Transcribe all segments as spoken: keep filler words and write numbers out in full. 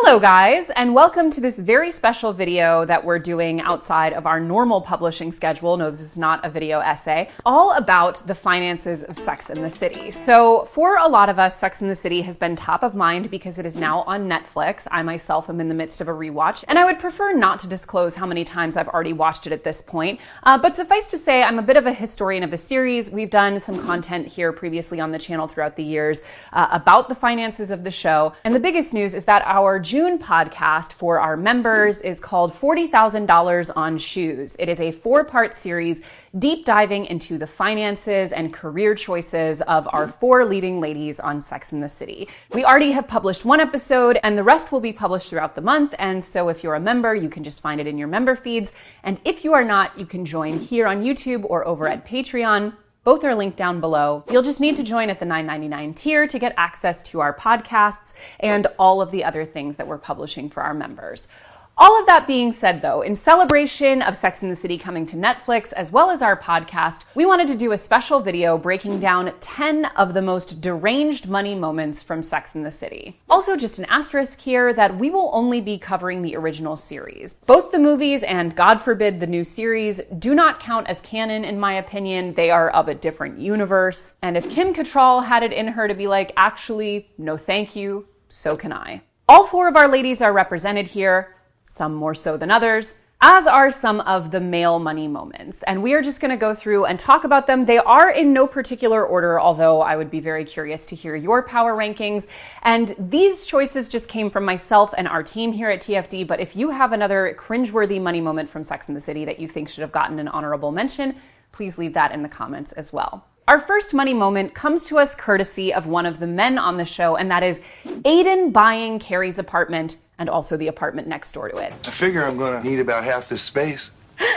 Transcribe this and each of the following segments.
Hello guys, and welcome to this very special video that we're doing outside of our normal publishing schedule. No, this is not a video essay, all about the finances of Sex and the City. So for a lot of us, Sex and the City has been top of mind because it is now on Netflix. I myself am in the midst of a rewatch, and I would prefer not to disclose how many times I've already watched it at this point. Uh, but suffice to say, I'm a bit of a historian of the series. We've done some content here previously on the channel throughout the years uh, about the finances of the show. And the biggest news is that our June podcast for our members is called forty thousand dollars on Shoes. It is a four-part series deep diving into the finances and career choices of our four leading ladies on Sex and the City. We already have published one episode and the rest will be published throughout the month. And so if you're a member, you can just find it in your member feeds. And if you are not, you can join here on YouTube or over at Patreon. Both are linked down below. You'll just need to join at the nine ninety-nine tier to get access to our podcasts and all of the other things that we're publishing for our members. All of that being said, though, in celebration of Sex and the City coming to Netflix, as well as our podcast, we wanted to do a special video breaking down ten of the most deranged money moments from Sex and the City. Also, just an asterisk here that we will only be covering the original series. Both the movies and, God forbid, the new series do not count as canon, in my opinion. They are of a different universe. And if Kim Cattrall had it in her to be like, actually, no thank you, so can I. All four of our ladies are represented here, some more so than others, as are some of the male money moments. And we are just going to go through and talk about them. They are in no particular order, although I would be very curious to hear your power rankings. And these choices just came from myself and our team here at T F D. But if you have another cringeworthy money moment from Sex and the City that you think should have gotten an honorable mention, please leave that in the comments as well. Our first money moment comes to us courtesy of one of the men on the show, and that is Aidan buying Carrie's apartment and also the apartment next door to it. I figure I'm gonna need about half this space.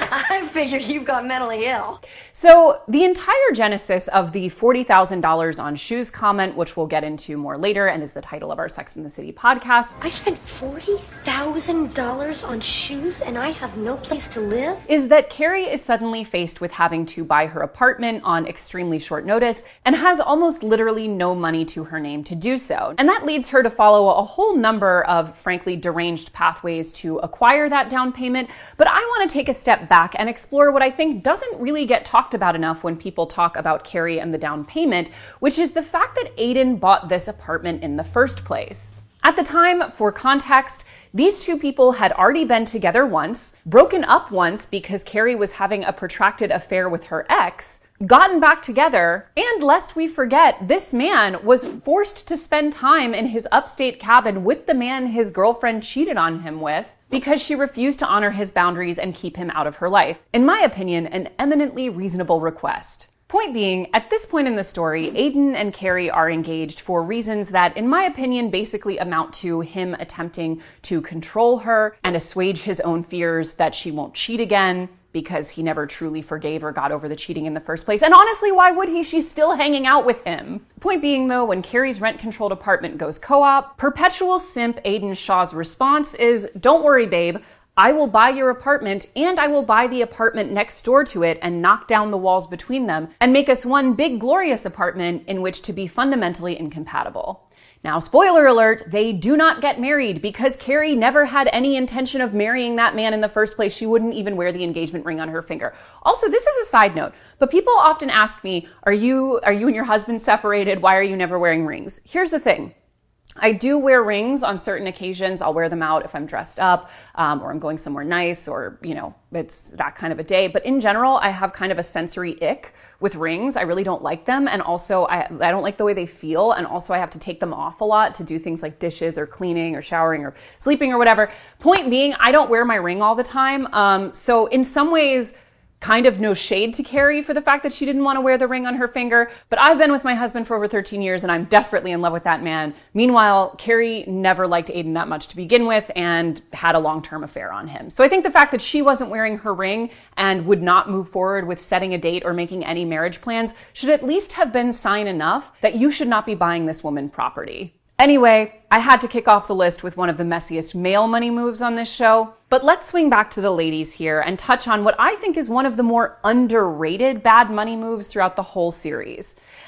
I figured you've got mentally ill. So the entire genesis of the forty thousand dollars on shoes comment, which we'll get into more later and is the title of our Sex and the City podcast. I spent forty thousand dollars on shoes and I have no place to live? Is that Carrie is suddenly faced with having to buy her apartment on extremely short notice and has almost literally no money to her name to do so. And that leads her to follow a whole number of, frankly, deranged pathways to acquire that down payment. But I want to take a step back and explore what I think doesn't really get talked about enough when people talk about Carrie and the down payment, which is the fact that Aidan bought this apartment in the first place. At the time, for context, these two people had already been together once, broken up once because Carrie was having a protracted affair with her ex, gotten back together, and lest we forget, this man was forced to spend time in his upstate cabin with the man his girlfriend cheated on him with because she refused to honor his boundaries and keep him out of her life. In my opinion, an eminently reasonable request. Point being, at this point in the story, Aidan and Carrie are engaged for reasons that, in my opinion, basically amount to him attempting to control her and assuage his own fears that she won't cheat again, because he never truly forgave or got over the cheating in the first place. And honestly, why would he? She's still hanging out with him. Point being, though, when Carrie's rent-controlled apartment goes co-op, perpetual simp Aidan Shaw's response is, don't worry, babe. I will buy your apartment and I will buy the apartment next door to it and knock down the walls between them and make us one big glorious apartment in which to be fundamentally incompatible. Now, spoiler alert, they do not get married because Carrie never had any intention of marrying that man in the first place. She wouldn't even wear the engagement ring on her finger. Also, this is a side note, but people often ask me, are you, are you and your husband separated? Why are you never wearing rings? Here's the thing. I do wear rings on certain occasions. I'll wear them out if I'm dressed up um, or I'm going somewhere nice or, you know, it's that kind of a day. But in general, I have kind of a sensory ick with rings. I really don't like them. And also, I, I don't like the way they feel. And also, I have to take them off a lot to do things like dishes or cleaning or showering or sleeping or whatever. Point being, I don't wear my ring all the time. Um, so in some ways, kind of no shade to Carrie for the fact that she didn't want to wear the ring on her finger, but I've been with my husband for over thirteen years and I'm desperately in love with that man. Meanwhile, Carrie never liked Aidan that much to begin with and had a long-term affair on him. So I think the fact that she wasn't wearing her ring and would not move forward with setting a date or making any marriage plans should at least have been sign enough that you should not be buying this woman property. Anyway, I had to kick off the list with one of the messiest male money moves on this show. But let's swing back to the ladies here and touch on what I think is one of the more underrated bad money moves throughout the whole series.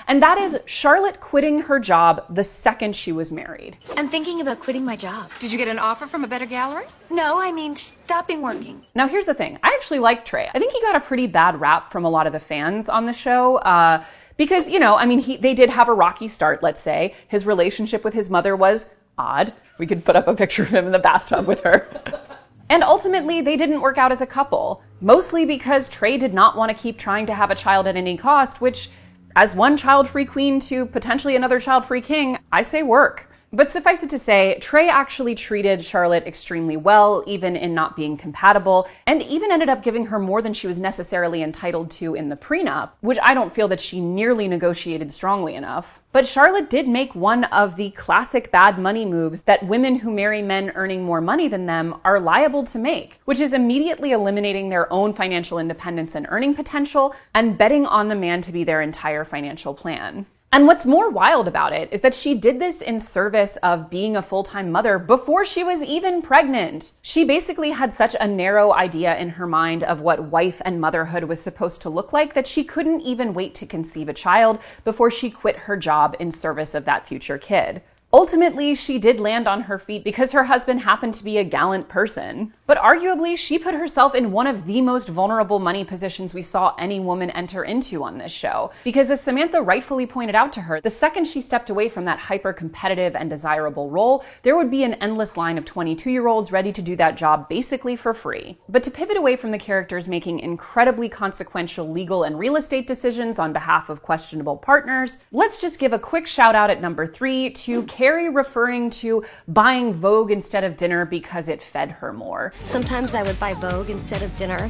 and that is Charlotte quitting her job the second she was married. I'm thinking about quitting my job. Did you get an offer from a better gallery? No, I mean stopping working. Now here's the thing, I actually like Trey. I think he got a pretty bad rap from a lot of the fans on the show, uh, because, you know, I mean, he, they did have a rocky start, let's say. His relationship with his mother was odd. We could put up a picture of him in the bathtub with her. And ultimately, they didn't work out as a couple, mostly because Trey did not want to keep trying to have a child at any cost, which, as one child-free queen to potentially another child-free king, I say work. But suffice it to say, Trey actually treated Charlotte extremely well, even in not being compatible, and even ended up giving her more than she was necessarily entitled to in the prenup, which I don't feel that she nearly negotiated strongly enough. But Charlotte did make one of the classic bad money moves that women who marry men earning more money than them are liable to make, which is immediately eliminating their own financial independence and earning potential and betting on the man to be their entire financial plan. And what's more wild about it is that she did this in service of being a full-time mother before she was even pregnant. She basically had such a narrow idea in her mind of what wife and motherhood was supposed to look like that she couldn't even wait to conceive a child before she quit her job in service of that future kid. Ultimately, she did land on her feet because her husband happened to be a gallant person. But arguably, she put herself in one of the most vulnerable money positions we saw any woman enter into on this show. Because as Samantha rightfully pointed out to her, the second she stepped away from that hyper-competitive and desirable role, there would be an endless line of twenty-two-year-olds ready to do that job basically for free. But to pivot away from the characters making incredibly consequential legal and real estate decisions on behalf of questionable partners, let's just give a quick shout out at number three to Carrie referring to buying Vogue instead of dinner because it fed her more. Sometimes I would buy Vogue instead of dinner.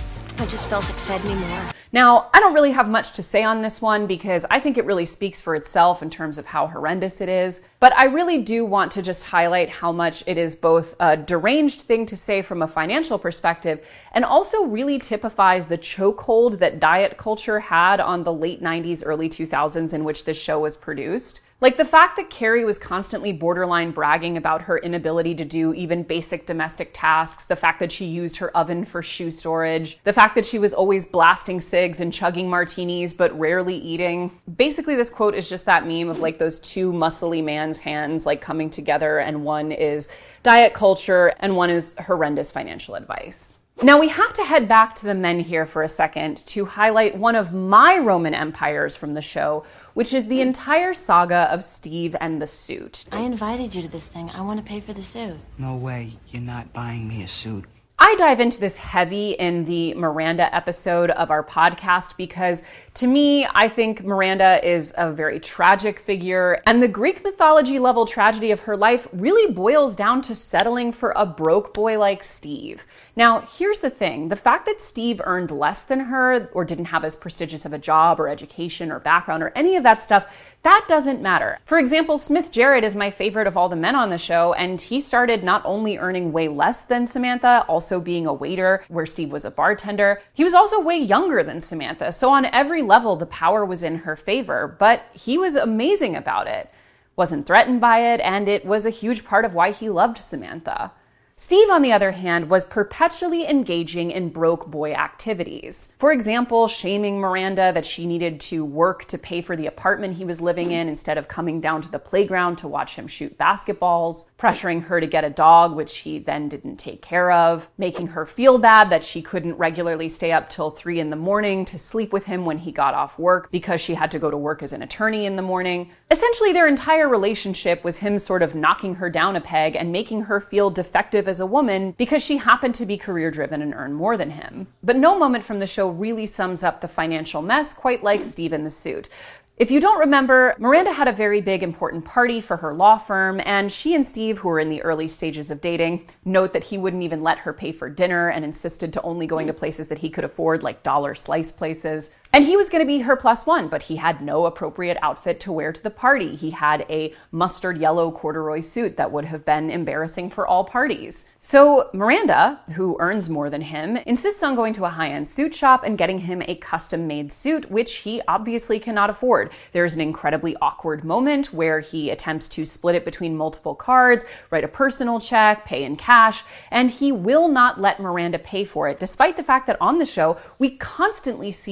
I just felt it fed me more. Now, I don't really have much to say on this one because I think it really speaks for itself in terms of how horrendous it is. But I really do want to just highlight how much it is both a deranged thing to say from a financial perspective and also really typifies the chokehold that diet culture had on the late nineties, early two thousands in which this show was produced. Like the fact that Carrie was constantly borderline bragging about her inability to do even basic domestic tasks, the fact that she used her oven for shoe storage, the fact that she was always blasting cigs and chugging martinis but rarely eating. Basically, this quote is just that meme of like those two muscly man's hands like coming together, and one is diet culture and one is horrendous financial advice. Now we have to head back to the men here for a second to highlight one of my Roman empires from the show, which is the entire saga of Steve and the suit. I invited you to this thing. I want to pay for the suit. No way. You're not buying me a suit. I dive into this heavy in the Miranda episode of our podcast because, to me, I think Miranda is a very tragic figure, and the Greek mythology level tragedy of her life really boils down to settling for a broke boy like Steve. Now, here's the thing. The fact that Steve earned less than her or didn't have as prestigious of a job or education or background or any of that stuff, that doesn't matter. For example, Smith Jerrod is my favorite of all the men on the show, and he started not only earning way less than Samantha, also being a waiter where Steve was a bartender. He was also way younger than Samantha, so on every level, the power was in her favor, but he was amazing about it. Wasn't threatened by it, and it was a huge part of why he loved Samantha. Steve, on the other hand, was perpetually engaging in broke boy activities. For example, shaming Miranda that she needed to work to pay for the apartment he was living in instead of coming down to the playground to watch him shoot basketballs, pressuring her to get a dog, which he then didn't take care of, making her feel bad that she couldn't regularly stay up till three in the morning to sleep with him when he got off work because she had to go to work as an attorney in the morning. Essentially, their entire relationship was him sort of knocking her down a peg and making her feel defective as a woman because she happened to be career-driven and earn more than him. But no moment from the show really sums up the financial mess quite like Steve in the suit. If you don't remember, Miranda had a very big important party for her law firm, and she and Steve, who were in the early stages of dating, note that he wouldn't even let her pay for dinner and insisted to only going to places that he could afford, like dollar slice places. And he was going to be her plus one, but he had no appropriate outfit to wear to the party. He had a mustard yellow corduroy suit that would have been embarrassing for all parties. So Miranda, who earns more than him, insists on going to a high-end suit shop and getting him a custom-made suit, which he obviously cannot afford. There's an incredibly awkward moment where he attempts to split it between multiple cards, write a personal check, pay in cash, and he will not let Miranda pay for it, despite the fact that on the show, we constantly see men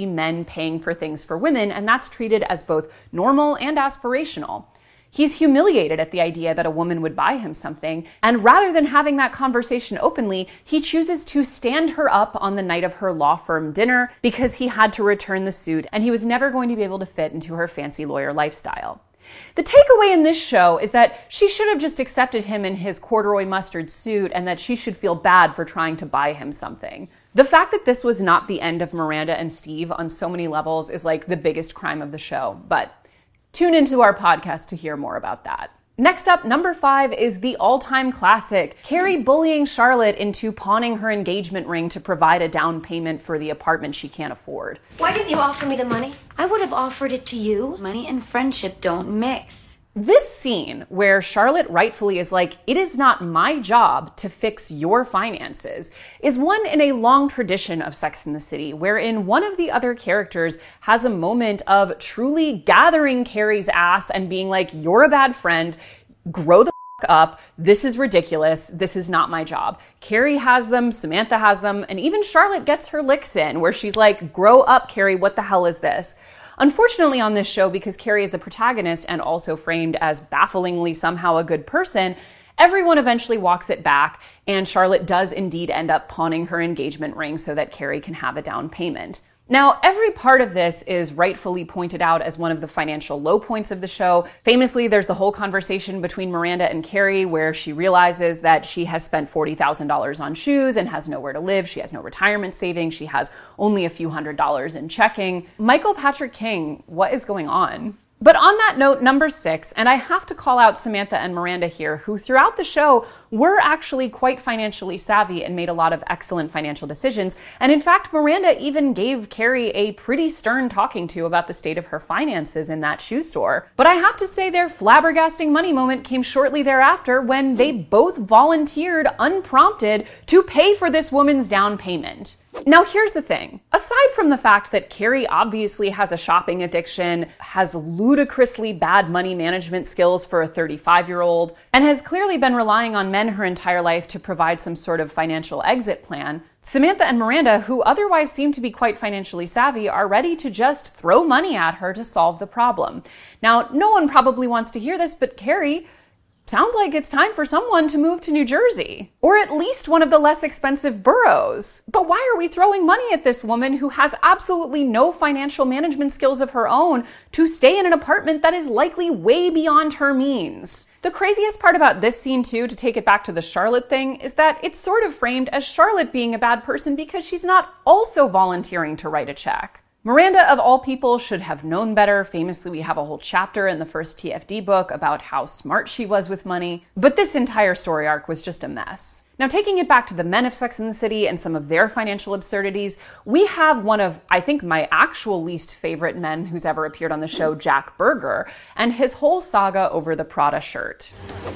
paying for things for women, and that's treated as both normal and aspirational. He's humiliated at the idea that a woman would buy him something, and rather than having that conversation openly, he chooses to stand her up on the night of her law firm dinner because he had to return the suit and he was never going to be able to fit into her fancy lawyer lifestyle. The takeaway in this show is that she should have just accepted him in his corduroy mustard suit and that she should feel bad for trying to buy him something. The fact that this was not the end of Miranda and Steve on so many levels is like the biggest crime of the show, but tune into our podcast to hear more about that. Next up, number five is the all-time classic, Carrie bullying Charlotte into pawning her engagement ring to provide a down payment for the apartment she can't afford. Why didn't you offer me the money? I would have offered it to you. Money and friendship don't mix. This scene where Charlotte rightfully is like, it is not my job to fix your finances, is one in a long tradition of Sex and the City, wherein one of the other characters has a moment of truly gathering Carrie's ass and being like, you're a bad friend, grow the f*** up, this is ridiculous, this is not my job. Carrie has them, Samantha has them, and even Charlotte gets her licks in, where she's like, grow up, Carrie, what the hell is this? Unfortunately on this show, because Carrie is the protagonist and also framed as bafflingly somehow a good person, everyone eventually walks it back, and Charlotte does indeed end up pawning her engagement ring so that Carrie can have a down payment. Now, every part of this is rightfully pointed out as one of the financial low points of the show. Famously, there's the whole conversation between Miranda and Carrie where she realizes that she has spent forty thousand dollars on shoes and has nowhere to live. She has no retirement savings. She has only a few hundred dollars in checking. Michael Patrick King, what is going on? But on that note, number six, and I have to call out Samantha and Miranda here, who throughout the show were actually quite financially savvy and made a lot of excellent financial decisions. And in fact, Miranda even gave Carrie a pretty stern talking to about the state of her finances in that shoe store. But I have to say their flabbergasting money moment came shortly thereafter when they both volunteered unprompted to pay for this woman's down payment. Now, here's the thing. Aside from the fact that Carrie obviously has a shopping addiction, has ludicrously bad money management skills for a thirty-five-year-old, and has clearly been relying on men her entire life to provide some sort of financial exit plan, Samantha and Miranda, who otherwise seem to be quite financially savvy, are ready to just throw money at her to solve the problem. Now, no one probably wants to hear this, but Carrie, sounds like it's time for someone to move to New Jersey, or at least one of the less expensive boroughs. But why are we throwing money at this woman who has absolutely no financial management skills of her own to stay in an apartment that is likely way beyond her means? The craziest part about this scene, too, to take it back to the Charlotte thing, is that it's sort of framed as Charlotte being a bad person because she's not also volunteering to write a check. Miranda, of all people, should have known better. Famously, we have a whole chapter in the first T F D book about how smart she was with money. But this entire story arc was just a mess. Now, taking it back to the men of Sex and the City and some of their financial absurdities, we have one of, I think, my actual least favorite men who's ever appeared on the show, Jack Berger, and his whole saga over the Prada shirt.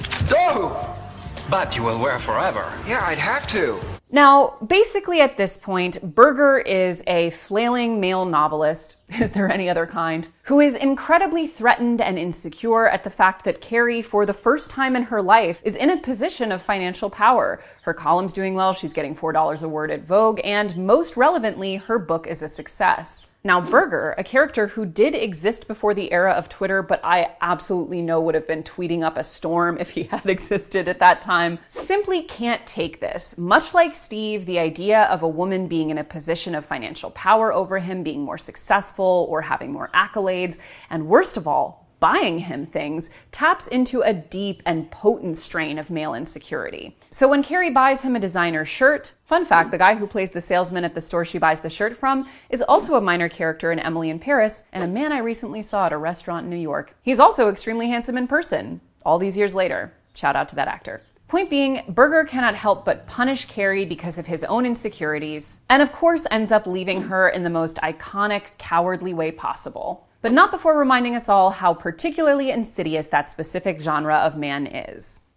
Oh! But you will wear forever. Yeah, I'd have to. Now, basically at this point, Berger is a flailing male novelist, is there any other kind, who is incredibly threatened and insecure at the fact that Carrie, for the first time in her life, is in a position of financial power. Her column's doing well, she's getting four dollars a word at Vogue, and most relevantly, her book is a success. Now, Berger, a character who did exist before the era of Twitter, but I absolutely know would have been tweeting up a storm if he had existed at that time, simply can't take this. Much like Steve, the idea of a woman being in a position of financial power over him, being more successful or having more accolades, and worst of all, buying him things, taps into a deep and potent strain of male insecurity. So when Carrie buys him a designer shirt, fun fact, the guy who plays the salesman at the store she buys the shirt from is also a minor character in Emily in Paris, and a man I recently saw at a restaurant in New York. He's also extremely handsome in person, all these years later. Shout out to that actor. Point being, Berger cannot help but punish Carrie because of his own insecurities, and of course ends up leaving her in the most iconic, cowardly way possible. But not before reminding us all how particularly insidious that specific genre of man is.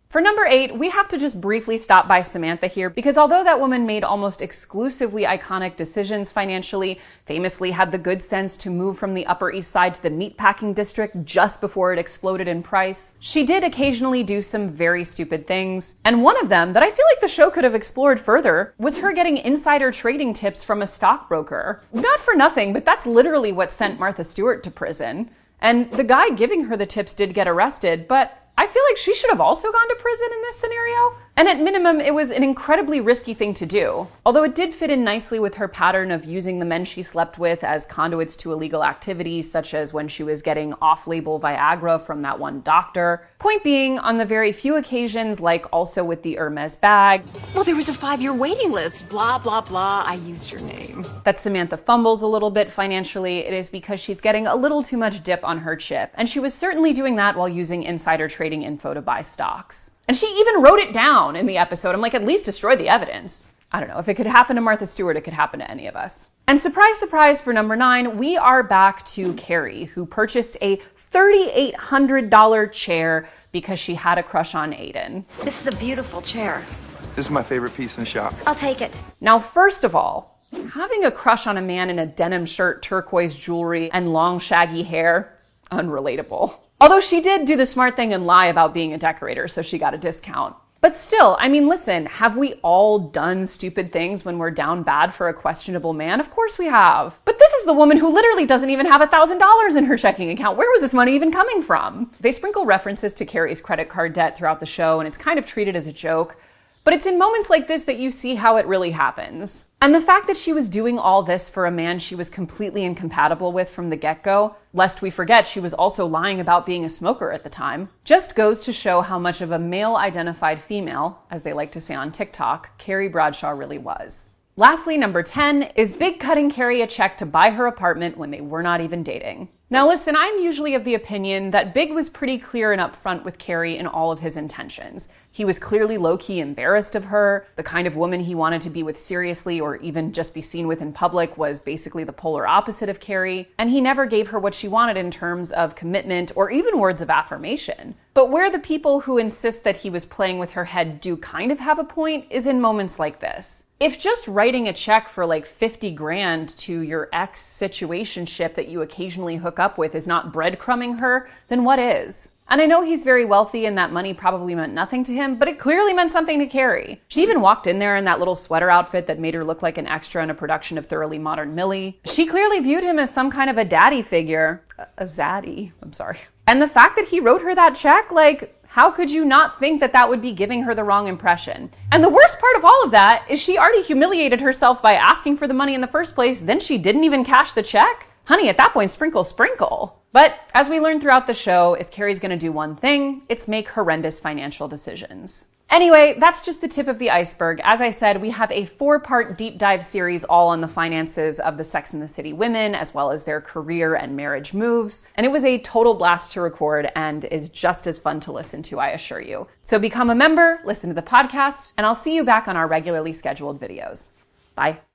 For number eight, we have to just briefly stop by Samantha here because although that woman made almost exclusively iconic decisions financially, famously had the good sense to move from the Upper East Side to the meatpacking district just before it exploded in price, she did occasionally do some very stupid things. And one of them that I feel like the show could have explored further was her getting insider trading tips from a stockbroker. Not for nothing, but that's literally what sent Martha Stewart to prison. And the guy giving her the tips did get arrested, but I feel like she should have also gone to prison in this scenario. And at minimum, it was an incredibly risky thing to do. Although it did fit in nicely with her pattern of using the men she slept with as conduits to illegal activities, such as when she was getting off-label Viagra from that one doctor. Point being, on the very few occasions, like also with the Hermes bag, Well, there was a five-year waiting list. Blah, blah, blah. I used your name. that Samantha fumbles a little bit financially, it is because she's getting a little too much dip on her chip. And she was certainly doing that while using insider trading info to buy stocks. And she even wrote it down in the episode. I'm like, at least destroy the evidence. I don't know. If it could happen to Martha Stewart, it could happen to any of us. And surprise, surprise, for number nine, we are back to Carrie, who purchased a three thousand eight hundred dollars chair because she had a crush on Aiden. This is a beautiful chair. This is my favorite piece in the shop. I'll take it. Now, first of all, having a crush on a man in a denim shirt, turquoise jewelry, and long shaggy hair, unrelatable. Although she did do the smart thing and lie about being a decorator, so she got a discount. But still, I mean, listen, have we all done stupid things when we're down bad for a questionable man? Of course we have. But this is the woman who literally doesn't even have one thousand dollars in her checking account. Where was this money even coming from? They sprinkle references to Carrie's credit card debt throughout the show, and it's kind of treated as a joke. But it's in moments like this that you see how it really happens. And the fact that she was doing all this for a man she was completely incompatible with from the get-go, lest we forget she was also lying about being a smoker at the time, just goes to show how much of a male-identified female, as they like to say on TikTok, Carrie Bradshaw really was. Lastly, number ten is Big cutting Carrie a check to buy her apartment when they were not even dating. Now listen, I'm usually of the opinion that Big was pretty clear and upfront with Carrie in all of his intentions. He was clearly low-key embarrassed of her. The kind of woman he wanted to be with seriously or even just be seen with in public was basically the polar opposite of Carrie. And he never gave her what she wanted in terms of commitment or even words of affirmation. But where the people who insist that he was playing with her head do kind of have a point is in moments like this. If just writing a check for like fifty grand to your ex situationship that you occasionally hook up with is not breadcrumbing her, then what is? And I know he's very wealthy and that money probably meant nothing to him, but it clearly meant something to Carrie. She even walked in there in that little sweater outfit that made her look like an extra in a production of Thoroughly Modern Millie. She clearly viewed him as some kind of a daddy figure. A, a zaddy, I'm sorry. And the fact that he wrote her that check, like, how could you not think that that would be giving her the wrong impression? And the worst part of all of that is she already humiliated herself by asking for the money in the first place, then she didn't even cash the check? Honey, at that point, sprinkle, sprinkle. But as we learn throughout the show, if Carrie's gonna do one thing, it's make horrendous financial decisions. Anyway, that's just the tip of the iceberg. As I said, we have a four-part deep dive series all on the finances of the Sex and the City women, as well as their career and marriage moves. And it was a total blast to record and is just as fun to listen to, I assure you. So become a member, listen to the podcast, and I'll see you back on our regularly scheduled videos. Bye.